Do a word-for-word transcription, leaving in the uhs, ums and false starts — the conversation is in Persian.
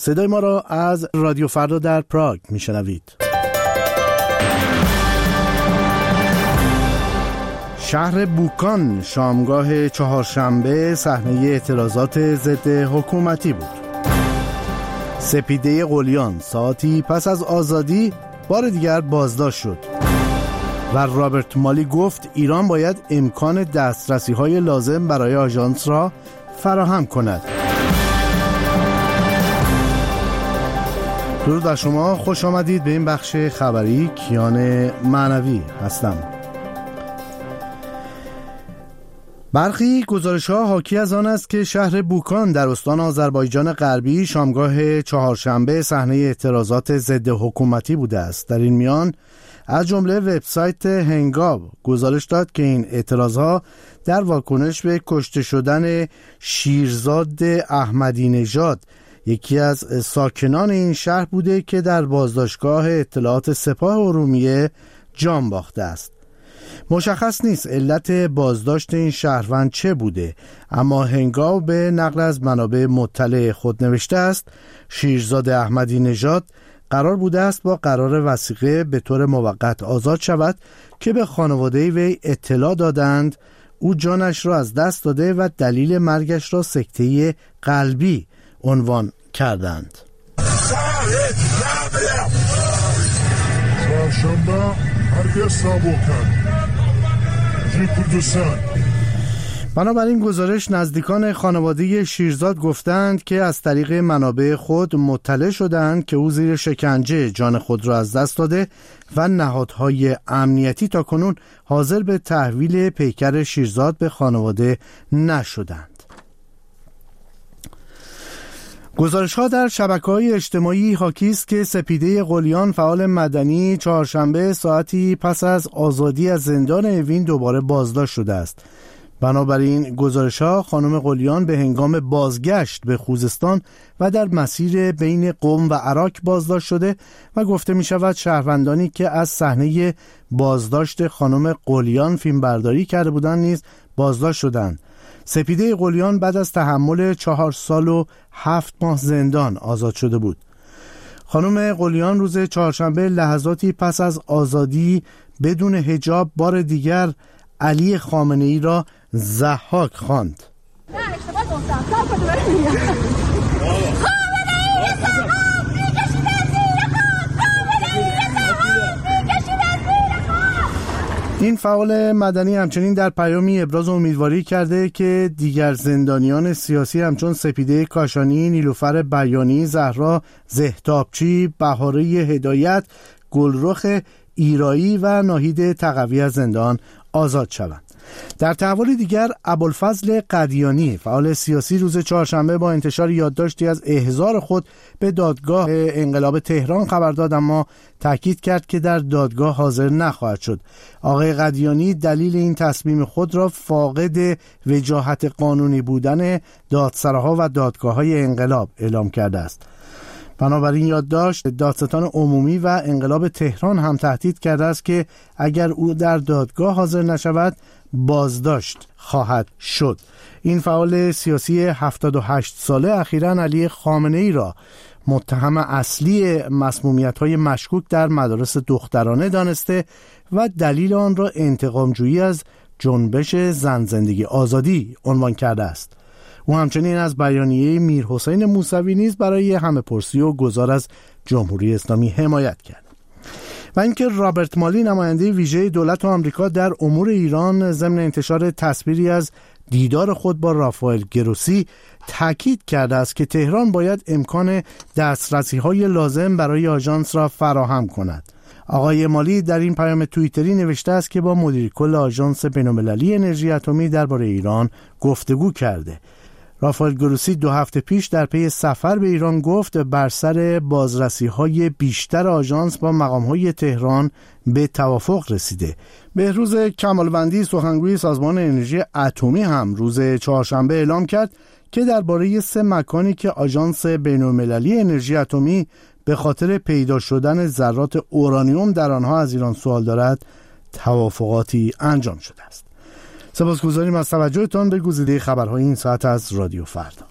صدای ما را از رادیو فردا در پراگ میشنوید. شهر بوکان شامگاه چهارشنبه صحنه اعتراضات ضد حکومتی بود. سپیده قلیان ساعتی پس از آزادی بار دیگر بازداشت شد و رابرت مالی گفت ایران باید امکان دسترسی‌های لازم برای آژانس را فراهم کند. درود بر شما، خوش آمدید به این بخش خبری. کیان معنوی هستم. برخی گزارش‌ها حاکی از آن است که شهر بوکان در استان آذربایجان غربی شامگاه چهارشنبه صحنه اعتراضات ضد حکومتی بوده است. در این میان از جمله وبسایت هنگاب گزارش داد که این اعتراضها در واکنش به کشته شدن شیرزاد احمدی نژاد، یکی از ساکنان این شهر بوده که در بازداشتگاه اطلاعات سپاه ارومیه جان باخته است. مشخص نیست علت بازداشت این شهروند چه بوده، اما هنگام به نقل از منابع مطلع خود نوشته است شیرزاد احمدی نژاد قرار بوده است با قرار وثیقه به طور موقت آزاد شود که به خانواده وی اطلاع دادند او جانش را از دست داده و دلیل مرگش را سکته قلبی عنوان کردند. بنابراین گزارش نزدیکان خانواده شیرزاد گفتند که از طریق منابع خود مطلع شدند که او زیر شکنجه جان خود را از دست داده و نهادهای امنیتی تاکنون حاضر به تحویل پیکر شیرزاد به خانواده نشدند. گزارش‌ها در شبکه‌های اجتماعی حاکی است که سپیده قلیان فعال مدنی چهارشنبه ساعتی پس از آزادی از زندان اوین دوباره بازداشت شده است. بنابراین گزارش‌ها خانم قلیان به هنگام بازگشت به خوزستان و در مسیر بین قم و عراق بازداشت شده و گفته می‌شود شهروندانی که از صحنه بازداشت خانم قلیان فیلمبرداری کرده بودند نیز بازداشت شدند. سپیده قلیان بعد از تحمل چهار سال و هفت ماه زندان آزاد شده بود. خانم قلیان روز چهارشنبه لحظاتی پس از آزادی بدون حجاب بار دیگر علی خامنه‌ای را ضحاک خواند. این فعال مدنی همچنین در پیامی ابراز امیدواری کرده که دیگر زندانیان سیاسی همچون سپیده کاشانی، نیلوفر بیانی، زهرا زهتابچی، بهاره هدایت، گلرخ ایرایی و ناهید تقوی از زندان آزاد شوند. در تحول دیگر ابوالفضل قدیانی فعال سیاسی روز چهارشنبه با انتشار یادداشتی از احضار خود به دادگاه انقلاب تهران خبر داد، اما تاکید کرد که در دادگاه حاضر نخواهد شد. آقای قدیانی دلیل این تصمیم خود را فاقد وجاهت قانونی بودن دادسراها و دادگاه‌های انقلاب اعلام کرده است. بنابراین یادداشت دادستان عمومی و انقلاب تهران هم تهدید کرده است که اگر او در دادگاه حاضر نشود بازداشت خواهد شد. این فعال سیاسی هفتاد و هشت ساله اخیراً علی خامنه‌ای را متهم اصلی مسمومیت‌های مشکوک در مدارس دخترانه دانسته و دلیل آن را انتقام‌جویی از جنبش زن زندگی آزادی عنوان کرده است. او همچنین از بیانیه میرحسین موسوی نیز برای همه پرسی و گذار از جمهوری اسلامی حمایت کرد. و اینکه رابرت مالی نماینده ویژه دولت آمریکا در امور ایران ضمن انتشار تصویری از دیدار خود با رافائل گروسی تاکید کرده است که تهران باید امکان دسترسی‌های لازم برای آژانس را فراهم کند. آقای مالی در این پیام توییتری نوشته است که با مدیر کل آژانس بین‌المللی انرژی اتمی درباره ایران گفتگو کرده. رافائل گروسی دو هفته پیش در پی سفر به ایران گفت بر سر بازرسی‌های بیشتر آژانس با مقام‌های تهران به توافق رسیده. بهروز کمالوندی سخنگوی سازمان انرژی اتمی هم روز چهارشنبه اعلام کرد که درباره سه مکانی که آژانس بین‌المللی انرژی اتمی به خاطر پیدا شدن ذرات اورانیوم در آنها از ایران سوال دارد توافقاتی انجام شده است. سپاسگزاریم از توجهتان به گزیده خبرهای این ساعت از رادیو فردا.